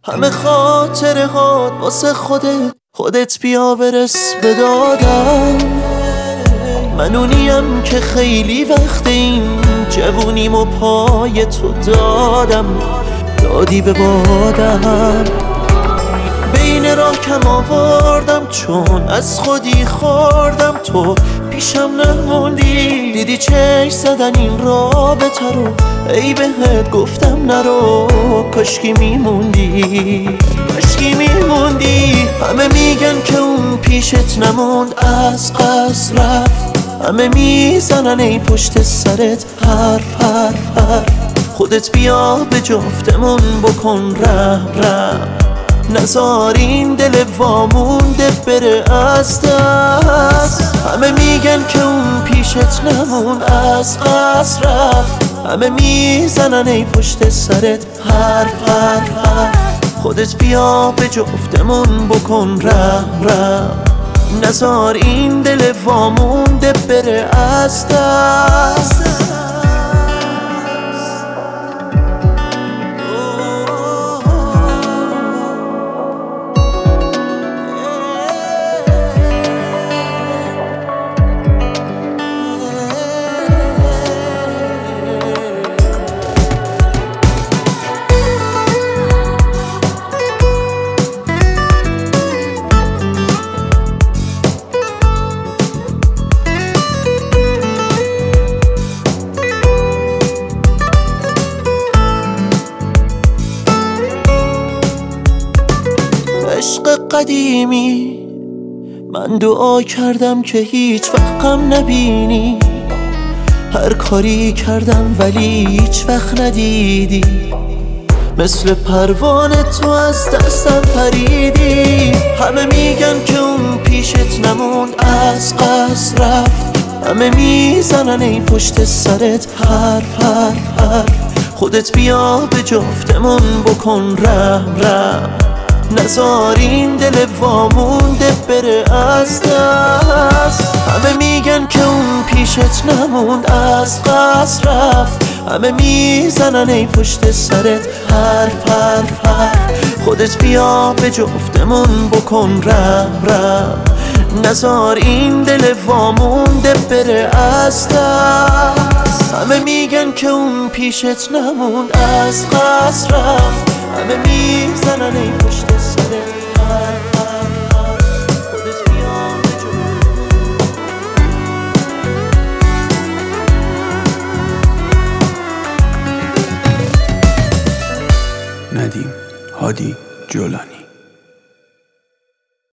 همه خاطره هات واسه خودت بیا برس به دادم. من اونیم که خیلی وقت این جوونیمو پای تو دادی به بادم. بین راه کم آوردم چون از خودی خوردم، تو پیشم نموندی. دیدی چشم زدن این رابطه رو، ای بهت گفتم نرو. کاشکی میموندی. همه میگن که اون پیشت نموند، از قصد رفت. همه میزنن ای پشت سرت حرف. خودت بیا به جفتمون بکن رحم. نزار این دل وامونده بره از دست. همه میگن که اون پیشت نمون، از قصد رفت. همه میزنن ای پشت سرت حرف. خودت بیا به جفتمون بکن رحم. نزار این دل وامونده بره از دست. عشق قدیمی من دعا کردم که هیچ وقت غم نبینی. هر کاری کردم ولی هیچ وقت ندیدی. مثل پروانه تو از دستم پریدی. همه میگن که اون پیشت نموند، از قصد رفت. همه میزنن ای پشت سرت حرف. خودت بیا به جفتمون بکن رحم. نزار این دل وامونده بره از دست. همه میگن که اون پیشت نموند، از قصد رفت. همه میزنن ای پشت سرت حرف. خودت بیا به جفتمون بکن رحم. نزار این دل وامونده بره از دست. همه میگن که اون پیشت نموند، از قصد رفت. همه میزنن ای پشت سرت حرف. خودت بیا به جفتمون. ندیم هادی جولانی.